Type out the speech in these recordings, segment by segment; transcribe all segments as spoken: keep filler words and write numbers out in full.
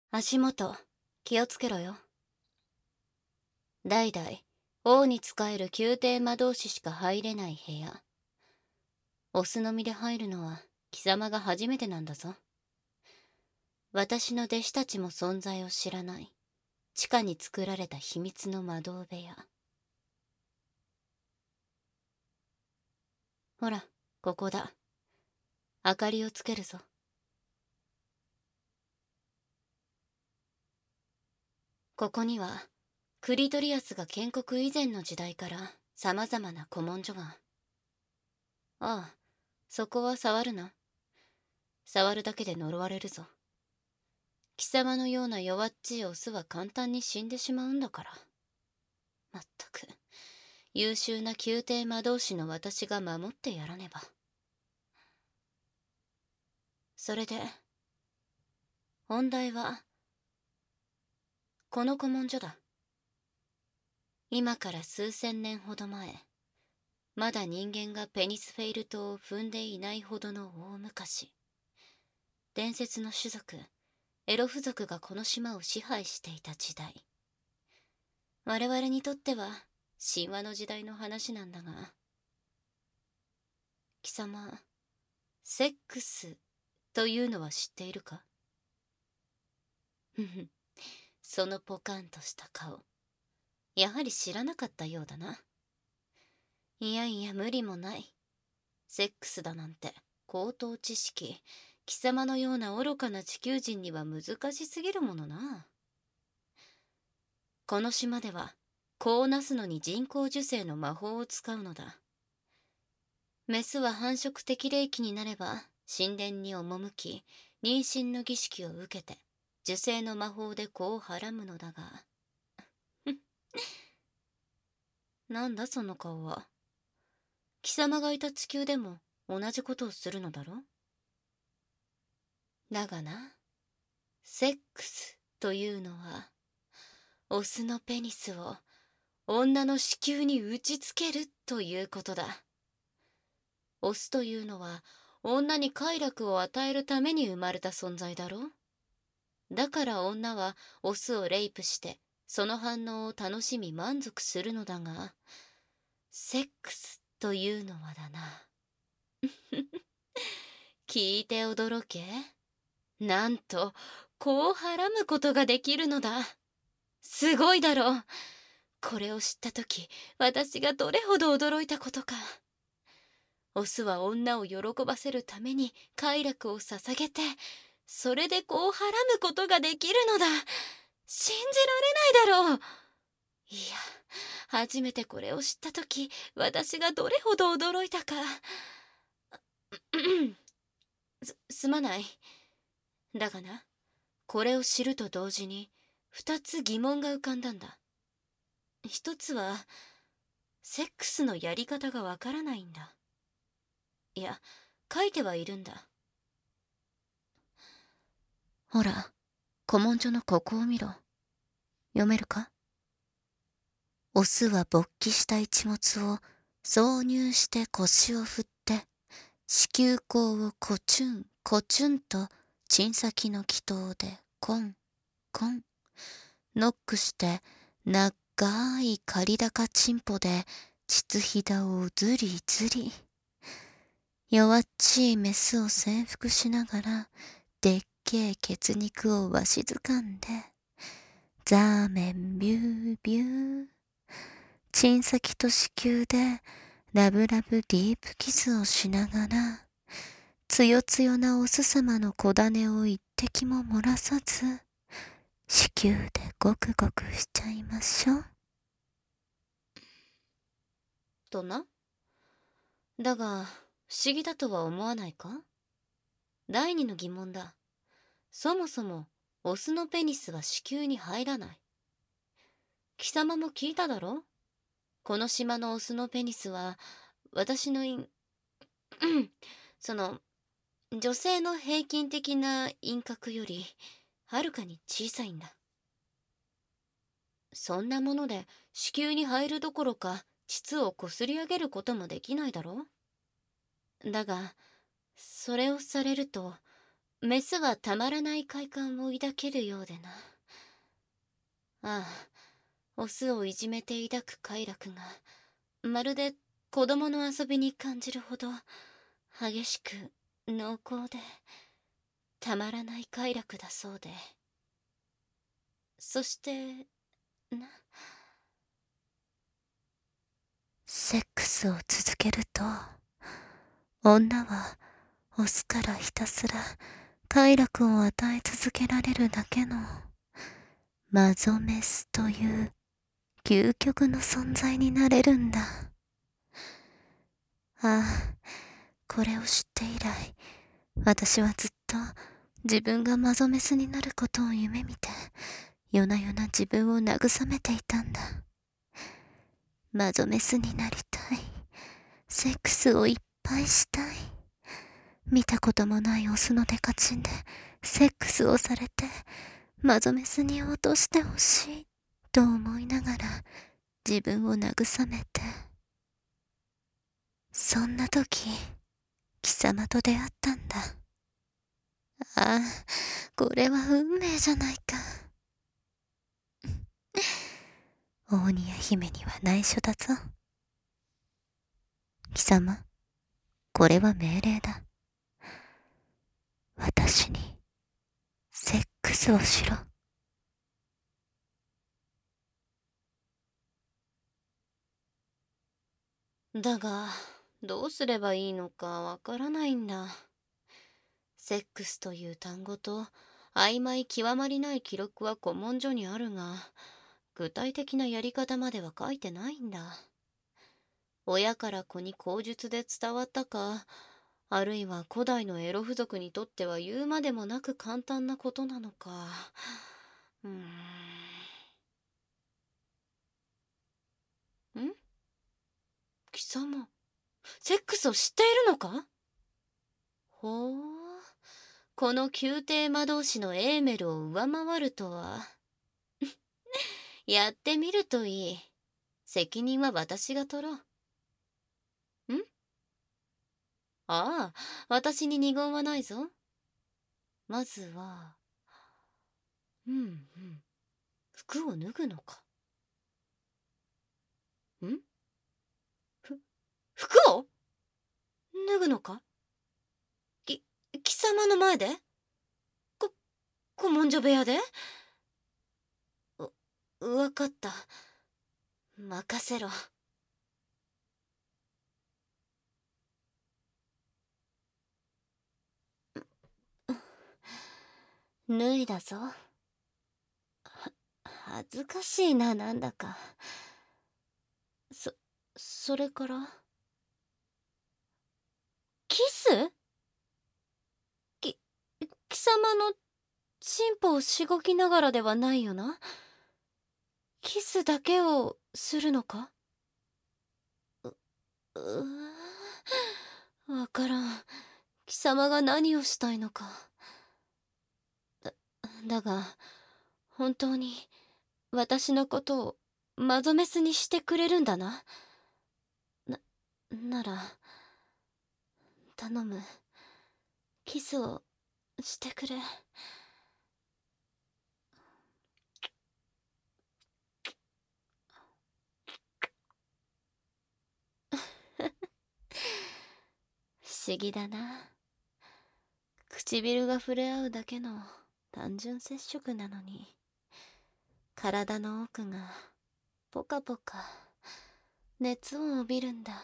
足元、気をつけろよ。代々、王に仕える宮廷魔導士しか入れない部屋。オスの実で入るのは貴様が初めてなんだぞ。私の弟子たちも存在を知らない、地下に作られた秘密の魔導部屋。ほら、ここだ。明かりをつけるぞ。ここには、クリトリアスが建国以前の時代から様々な古文書が。ああ、そこは触るな。触るだけで呪われるぞ。貴様のような弱っちいオスは簡単に死んでしまうんだから。まったく、優秀な宮廷魔導士の私が守ってやらねば。それで、本題は、この古文書だ。今から数千年ほど前、まだ人間がペニスフェイル島を踏んでいないほどの大昔、伝説の種族、エロフ族がこの島を支配していた時代。我々にとっては神話の時代の話なんだが、貴様、セックスというのは知っているか？ふふ、そのポカンとした顔、やはり知らなかったようだな。いやいや無理もない。セックスだなんて高等知識、貴様のような愚かな地球人には難しすぎるものな。この島では子をなすのに人工授精の魔法を使うのだ。メスは繁殖適齢期になれば神殿に赴き、妊娠の儀式を受けて受精の魔法で子をはらむのだがなんだその顔は。貴様がいた地球でも同じことをするのだろ？だがな、セックスというのはオスのペニスを女の子宮に打ちつけるということだ。オスというのは女に快楽を与えるために生まれた存在だろ。だから女はオスをレイプしてその反応を楽しみ満足するのだが、セックスというのはだな聞いて驚け。なんと子をはらむことができるのだ。すごいだろう。これを知った時、私がどれほど驚いたことか。オスは女を喜ばせるために快楽を捧げて、それで子をはらむことができるのだ。信じられないだろう。いや、初めてこれを知った時、私がどれほど驚いたか。す、すまない。だがな、これを知ると同時に二つ疑問が浮かんだんだ。一つは、セックスのやり方がわからないんだ。いや、書いてはいるんだ。ほら、古文書のここを見ろ。読めるか？オスは勃起した一物を挿入して腰を振って、子宮口をコチュンコチュンとチン先の気筒でコンコンノックして、長い刈高チンポで膣ひだをズリズリ。弱っちいメスを征服しながら、でっけえ血肉をわしづかんで、ザーメンビュービュー。チン先と子宮でラブラブディープキスをしながら、つよつよなオス様の小種を一滴も漏らさず、子宮でゴクゴクしちゃいましょう。とな。だが、不思議だとは思わないか？第二の疑問だ。そもそも、オスのペニスは子宮に入らない。貴様も聞いただろ？この島のオスのペニスは、私の陰、その、女性の平均的な陰核より、はるかに小さいんだ。そんなもので子宮に入るどころか、膣をこすり上げることもできないだろ？だが、それをされると、 メスはたまらない快感を抱けるようでな。ああ、オスをいじめて抱く快楽が、まるで子供の遊びに感じるほど、激しく濃厚で、たまらない快楽だそうで。そして、な。セックスを続けると、女はオスからひたすら快楽を与え続けられるだけのマゾメスという究極の存在になれるんだ。ああ、これを知って以来、私はずっと自分がマゾメスになることを夢見て、夜な夜な自分を慰めていたんだ。マゾメスになりたい。セックスをいっぱいしたい。見たこともないオスのデカチンでセックスをされて、マゾメスに落としてほしいと思いながら自分を慰めて。そんな時、貴様と出会ったんだ。ああ、これは運命じゃないか。大宮姫には内緒だぞ。貴様、これは命令だ。私にセックスをしろ。だが、どうすればいいのかわからないんだ。セックスという単語と曖昧極まりない記録は古文書にあるが、具体的なやり方までは書いてないんだ。親から子に口述で伝わったか、あるいは古代のエロ部族にとっては言うまでもなく簡単なことなのか。うーん。ん？貴様、セックスを知っているのか？ほう、この宮廷魔導士のエーメルを上回るとは。やってみるといい。責任は私が取ろう。ん？ああ、私に二言はないぞ。まずは、うんうん。服を脱ぐのか。ん？ふ、服を脱ぐのか？き、貴様の前で？こ、古文書部屋で？わ、わかった。任せろ。脱いだぞ。は、恥ずかしいな、なんだか。そ、それから？キス？き、貴様のチンポをしごきながらではないよな。キスだけをするのか？う、うーわからん。貴様が何をしたいのか。だ、だが、本当に私のことをマゾメスにしてくれるんだな。な、なら、頼む。キスをしてくれ。不思議だな。唇が触れ合うだけの単純接触なのに、体の奥がポカポカ熱を帯びるんだ。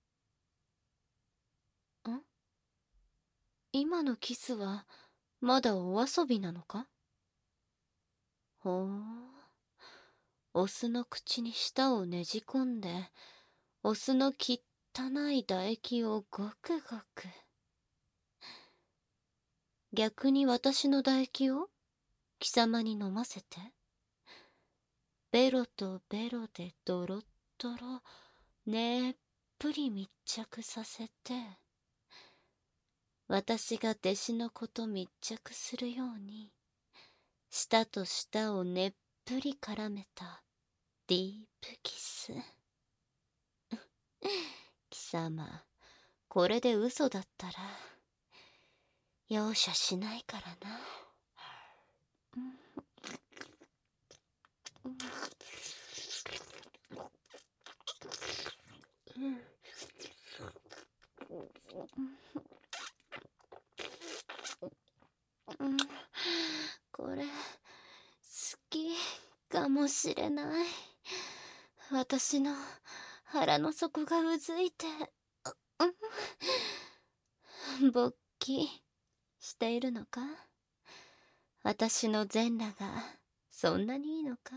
ん？今のキスはまだお遊びなのか？ほう。オスの口に舌をねじ込んで、オスの汚い唾液をごくごく。逆に私の唾液を貴様に飲ませて、ベロとベロでドロッドロねっぷり密着させて、私が弟子の子と密着するように、舌と舌をねっぷり絡めたディープキス。貴様、これで嘘だったら、 容赦しないからな。うん、これ好きかもしれない。私の腹の底がうずいて、うん、勃起しているのか？私の全裸がそんなにいいのか？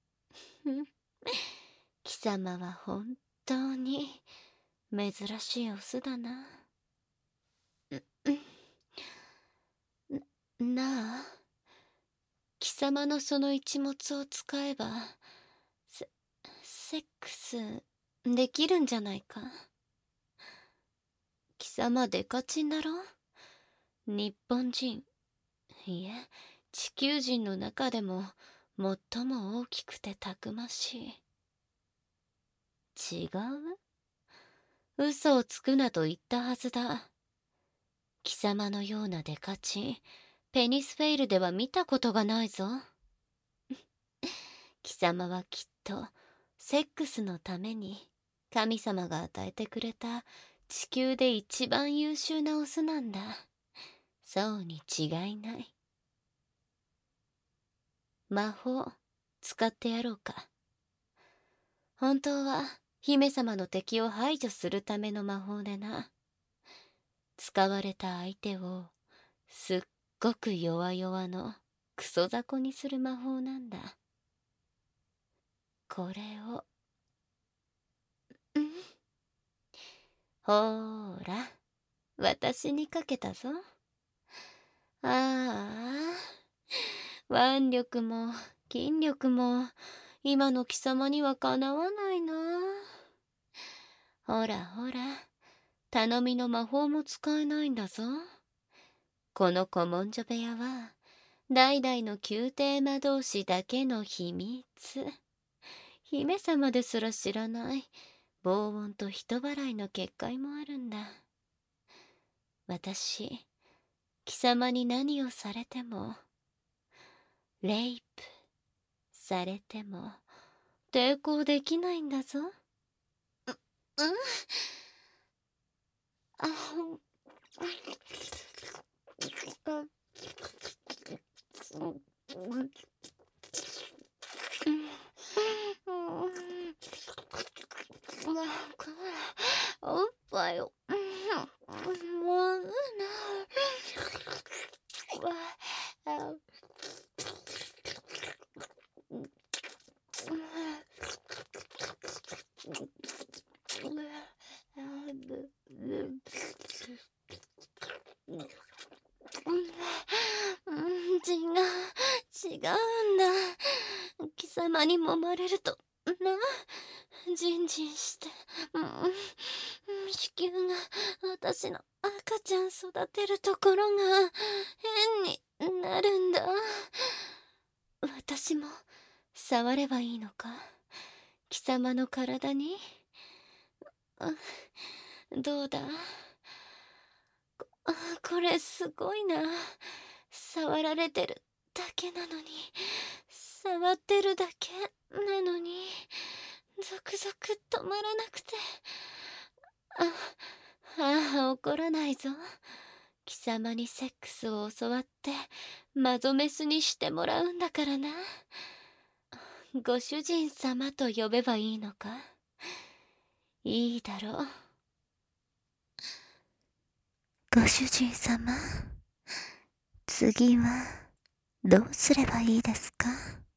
貴様は本当に珍しいオスだな。なあ、貴様のその一物を使えばセセックスできるんじゃないか。貴様デカチンだろ？日本人、いえ地球人の中でも最も大きくてたくましい。違う？嘘をつくなと言ったはずだ。貴様のようなデカチン、ペニスフェイルでは見たことがないぞ。貴様はきっとセックスのために神様が与えてくれた地球で一番優秀なオスなんだ。そうに違いない。魔法使ってやろうか。本当は姫様の敵を排除するための魔法でな。使われた相手をすっごく弱々のクソ雑魚にする魔法なんだ。これを、ん？ほーら、私にかけたぞ。ああ、腕力も筋力も今の貴様にはかなわないな。ほらほら、頼みの魔法も使えないんだぞ。この古文書部屋は代々の宮廷魔導士だけの秘密。姫様ですら知らない防音と人払いの結界もあるんだ。私、貴様に何をされても、レイプされても抵抗できないんだぞ。う、うん？あ、おっぱいを、もうな。違う、違うんだ。貴様に揉まれると、な、ジンジンして、うん、子宮が私の赤ちゃん育てるところが変になるんだ。私も触ればいいのか？貴様の体に。どうだ？こ、これすごいな。触られてるだけなのに、触ってるだけなのに、ゾクゾク止まらなくて。あ、ああ、怒らないぞ。貴様にセックスを教わってマゾメスにしてもらうんだからな。ご主人様と呼べばいいのか？いいだろう。ご主人様、次はどうすればいいですか？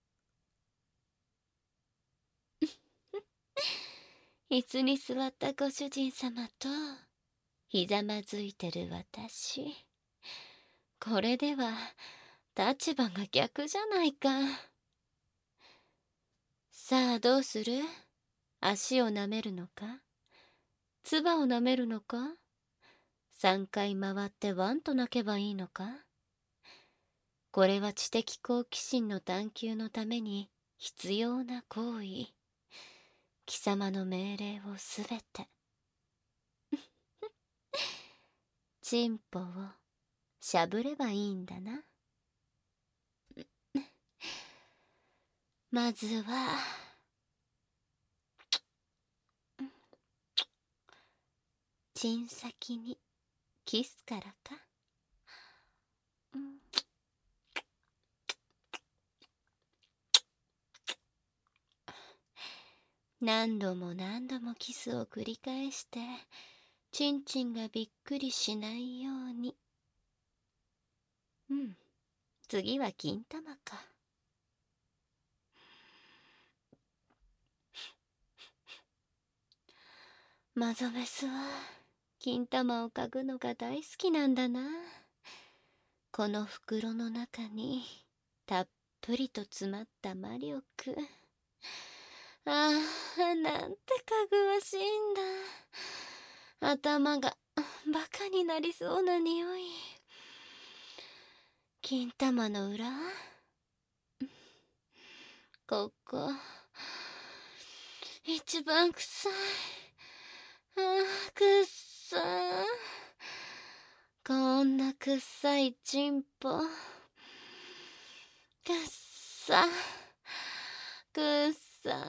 椅子に座ったご主人様とひざまずいてる私、これでは立場が逆じゃないか。さあどうする？足を舐めるのか？唾を舐めるのか？三回回ってワンと鳴けばいいのか？これは知的好奇心の探求のために必要な行為。貴様の命令をすべて。チンポをしゃぶればいいんだな。まずはチン先にキスからか。何度も何度もキスを繰り返して、チンチンがびっくりしないように。うん、次は金玉か。マゾメスは金玉を嗅ぐのが大好きなんだな。この袋の中にたっぷりと詰まった魔力。ああ、なんてかぐわしいんだ。頭がバカになりそうな匂い。金玉の裏、ここ一番臭い。ああ、くっさー。こんなくっさいチンポ、くっさくっさ。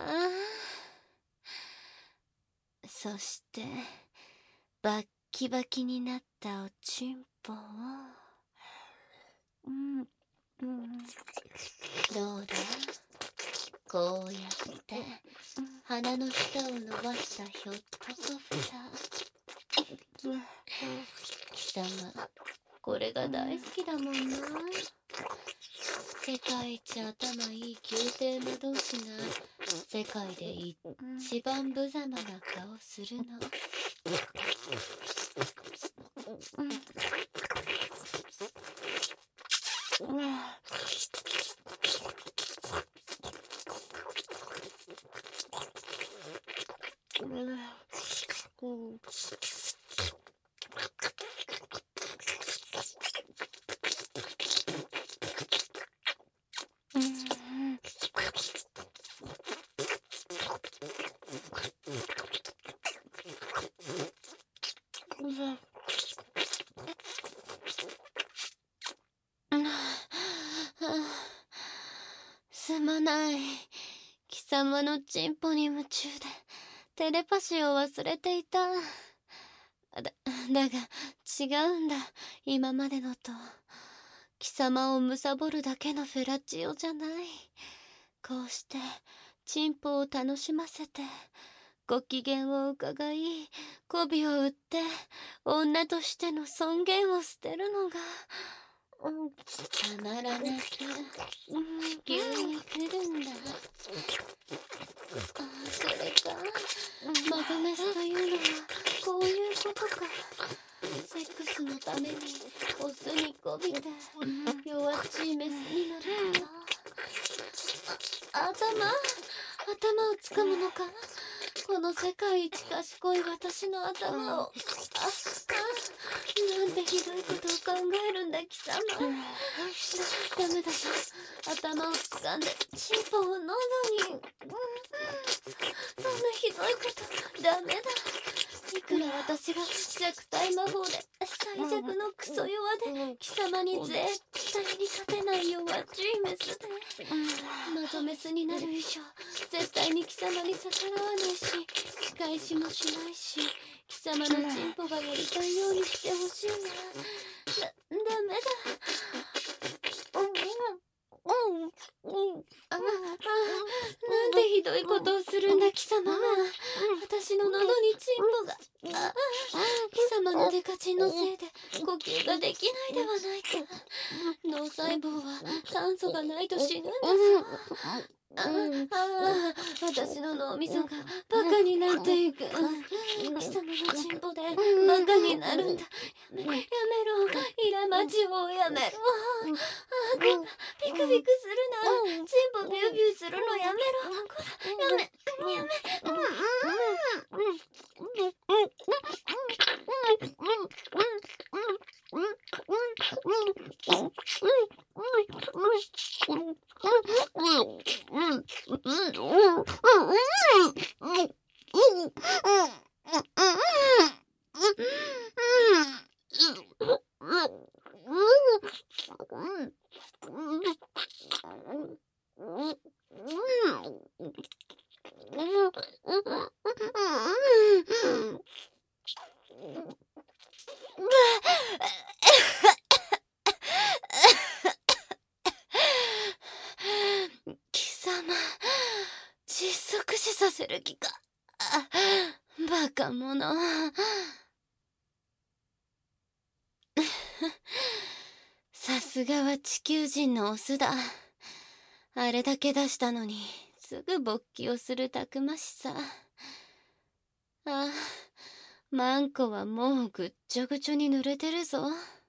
そしてバッキバキになったおちんぽを、うん、うん、どうだ、こうやって鼻の下を伸ばしたひょっとこふた。貴様、これが大好きだもんな。世界一頭いい宮廷魔導士が世界で一番無様な顔するの。すまない。貴様のチンポに夢中でテレパシーを忘れていた。だ、だが違うんだ、今までのと。貴様を貪るだけのフェラチオじゃない。こうしてチンポを楽しませて、ご機嫌を伺い、媚びを売って、女としての尊厳を捨てるのが、たまらなく、急に来るんだ。ああ、それか。マゾメスというのは、こういうことか。セックスのために、オスに媚びて、弱っちいメスになるとは。あ、頭、頭をつかむのか。この世界一賢い私の頭を。あ、あ、なんてひどいことを考えるんだ、貴様。ダメだぞ。頭を掴んで、チンポを喉に。そんなひどいこと、ダメだ。いくら私が弱体魔法で最弱のクソ弱で貴様に絶対に勝てない弱っちいメスで、マゾメスになる以上絶対に貴様に逆らわないし、仕返しもしないし、貴様のチンポがやりたいようにしてほしいな。だ、ダメだ。ああ、なんてひどいことをするんだ、貴様は。私の喉にチンポが。ああ、貴様のデカチンのせいで呼吸ができないではないか。脳細胞は酸素がないと死ぬんだぞ。ああ、私の脳みそがバカになっていく。貴様のチンポでバカになるんだ。やめ、やめろ。イラマチをやめろ。あ、ピクピクするな。チンポビュービューするのやめろ。こら、やめ、やめ。 貴様、窒息死させる気か。バカ者。さすがは地球人のオスだ。あれだけ出したのにすぐ勃起をするたくましさ。あ、マンコはもうぐっちょぐちょに濡れてるぞ。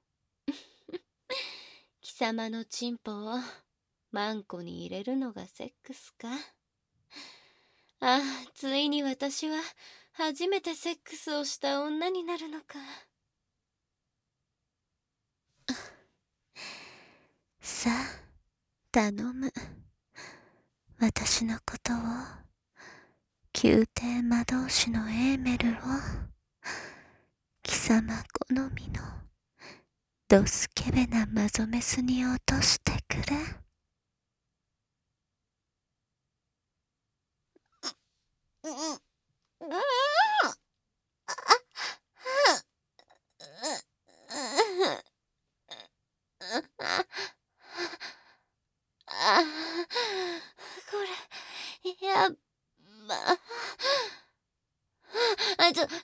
貴様のチンポをマンコに入れるのがセックスか。あ、ついに私は初めてセックスをした女になるのか。さあ、頼む。私のことを、宮廷魔導士のエーメルを、貴様好みのドスケベなマゾメスに落としてくれ。あ、これ、やっば。あ、ちょ、ちょっと待って。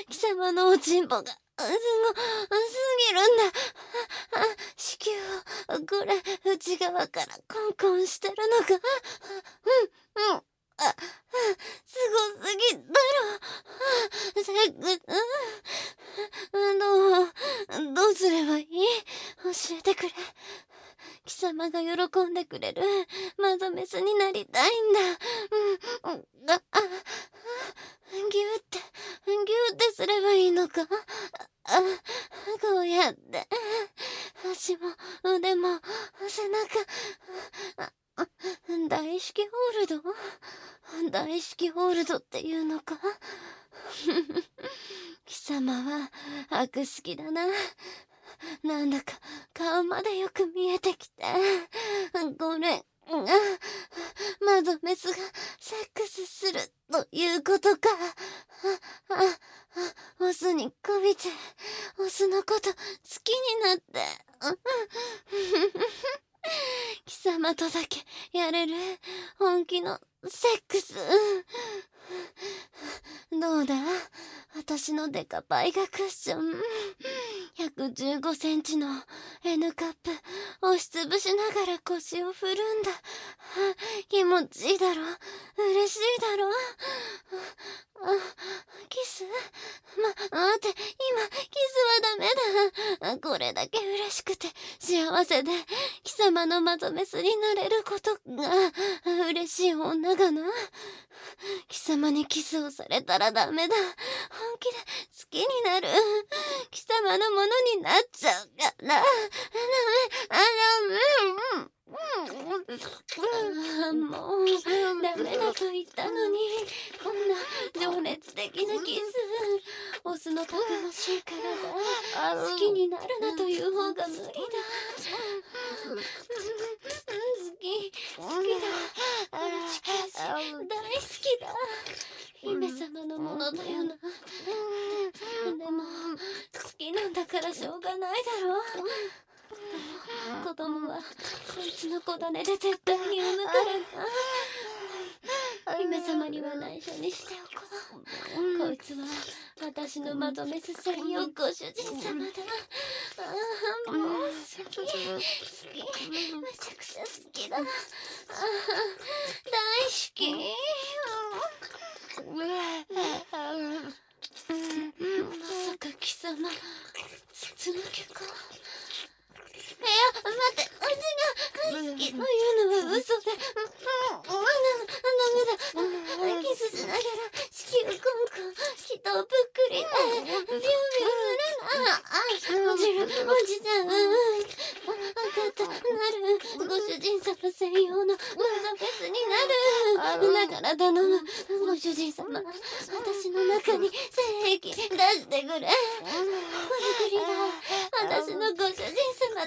貴様のおちんぽが、すご、すぎるんだ。あ、子宮を、これ、内側からコンコンしてるのか。うん、うん。あ、すごすぎだろ。セックス、どう、どうすればいい？教えてくれ。貴様が喜んでくれるマゾメスになりたいんだ。うん、うん、あ、あ、ギューって、ギューってすればいいのか。あ、こうやって、足も腕も背中、あ、大式ホールド？大式ホールドっていうのか。貴様は悪好きだな。なんだか顔までよく見えてきて。これ、マゾメスがセックスするということか。あ、あ、オスにこびて、オスのこと好きになって。貴様とだけやれる本気のセックス。どうだ？私のデカパイがクッション。ひゃくじゅうごセンチの N カップ押しつぶしながら腰を振るんだ。気持ちいいだろ？嬉しいだろ？あ、キス？ま、待って、今、キスはダメだ。これだけ嬉しくて幸せで、貴様のマゾメスになれることが嬉しい女がな。貴様にキスをされたらダメだ。本気で好きになる。貴様のものになっちゃうから。ダメ、あ、ダメ。あ、もうダメだと言ったのに、こんな情熱的なキス。オスのたくましい体、好きになるなという方が無理だ。好き、好きだ。しかし大好きだ。姫様のものだよな。でも好きなんだからしょうがないだろう。子供はそいつの子種で絶対に産むからな。姫様には内緒にしておこう。こいつは私のまとめす専用ご主人様だ。ああ、もう好き、好き、めちゃくちゃ好きだ。ああ、大好き。まさか貴様、筒抜けか。いや、待って、うちが好きというのは嘘で、ダメだ。キスしながら子宮コンコン、人をぷっくりでビュービューするな。あ、落ちる、落ちちゃう。分かった、なる。ご主人様専用のマゾメスになる。だから頼む、ご主人様、私の中に精液出してくれ。お作りだ。私のご主人様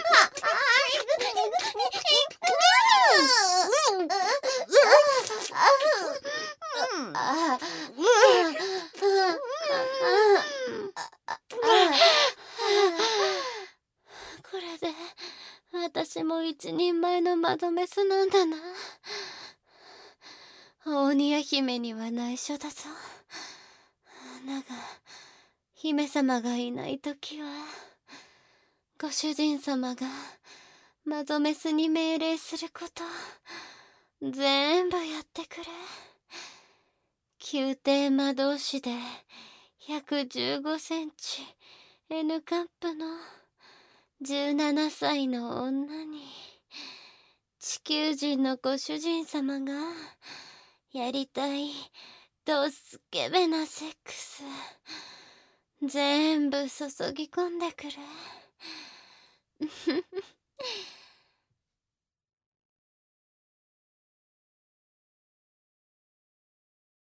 これで私も一人前の窓メスなんだな。大宮姫には内緒だぞ。だが姫様がいないときはご主人様が窓メスに命令すること全部やってくれ。宮廷魔導士でひゃくじゅうごセンチ N カップのじゅうななさいの女に地球人のご主人様がやりたいドスケベなセックス全部注ぎ込んでくれ。